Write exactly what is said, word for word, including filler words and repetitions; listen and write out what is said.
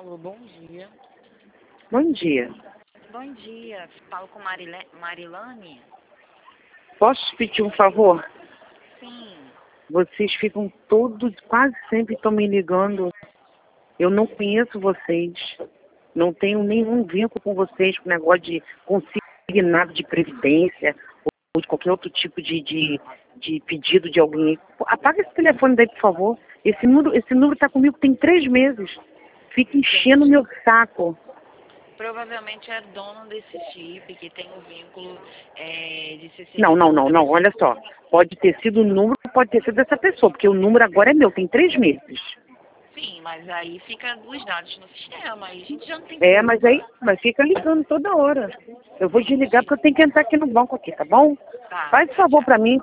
Alô, bom dia. Bom dia. Bom dia. Falo com Marile... Marilane? Posso te pedir um favor? Sim. Vocês ficam todos, quase sempre estão me ligando. Eu não conheço vocês. Não tenho nenhum vínculo com vocês, com negócio de consignado de previdência ou de qualquer outro tipo de, de, de pedido de alguém. Apaga esse telefone daí, por favor. Esse número esse número está comigo tem três meses. Fica enchendo o meu saco. Provavelmente é dono desse chip que tem um vínculo é, de C C Não, não, não, não. Olha só. Pode ter sido o número, pode ter sido dessa pessoa, porque o número agora é meu, tem três meses. Sim, mas aí fica os dados no sistema, aí a gente já não tem É, culpa. mas aí mas fica ligando toda hora. Eu vou desligar porque eu tenho que entrar aqui no banco aqui, tá bom? Tá. Faz favor pra mim.